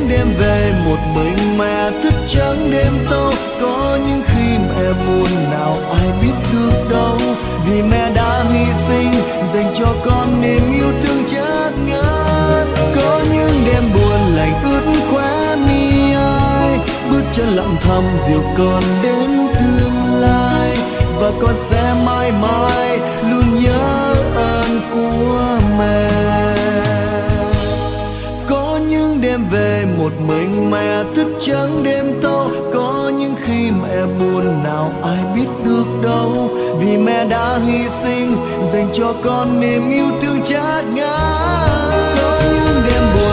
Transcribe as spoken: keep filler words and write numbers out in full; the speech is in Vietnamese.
đêm về một mình mẹ thức trắng đêm tâu. Có những khi mẹ buồn nào ai biết được đâu, vì mẹ đã hy sinh dành cho con niềm yêu thương chát ngát. Có những đêm buồn lạnh ướt khóe mi ai, bước chân lặng thầm dìu con đến tương lai, và con sẽ mãi mãi luôn nhớ ơn của mẹ. Có những đêm về một mình mẹ thức trắng đêm tâu. Có những khi mẹ buồn nào ai biết được đâu, vì mẹ đã hy sinh dành cho con niềm yêu thương chát ngát. Có những đêm buồn